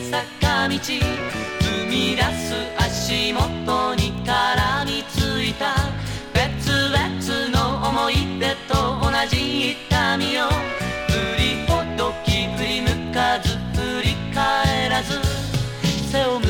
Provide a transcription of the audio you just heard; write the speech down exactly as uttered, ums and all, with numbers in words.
坂道踏み出す足元に絡みついた別々の思い出と同じ痛みを振りほどき振り向かず振り返らず背を向